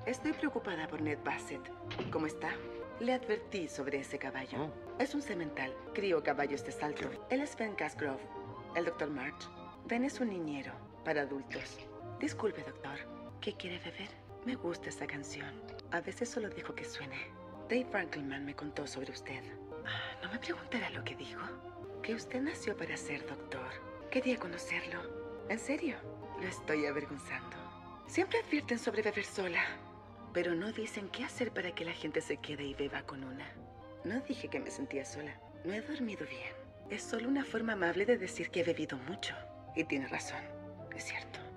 Estoy preocupada por Ned Bassett. ¿Cómo está? Le advertí sobre ese caballo. Es un semental. Crío caballos de salto. Él es Ben Casgrove, el Dr. March. Ben es un niñero para adultos. Disculpe, doctor. ¿Qué quiere beber? Me gusta esa canción. A veces solo dejo que suene. Dave Frankelman me contó sobre usted. ¿No me preguntará lo que dijo? Que usted nació para ser doctor. Quería conocerlo. ¿En serio? Lo estoy avergonzando. Siempre advierten sobre beber sola, pero no dicen qué hacer para que la gente se quede y beba con una. No dije que me sentía sola. No he dormido bien. Es solo una forma amable de decir que he bebido mucho. Y tiene razón. Es cierto.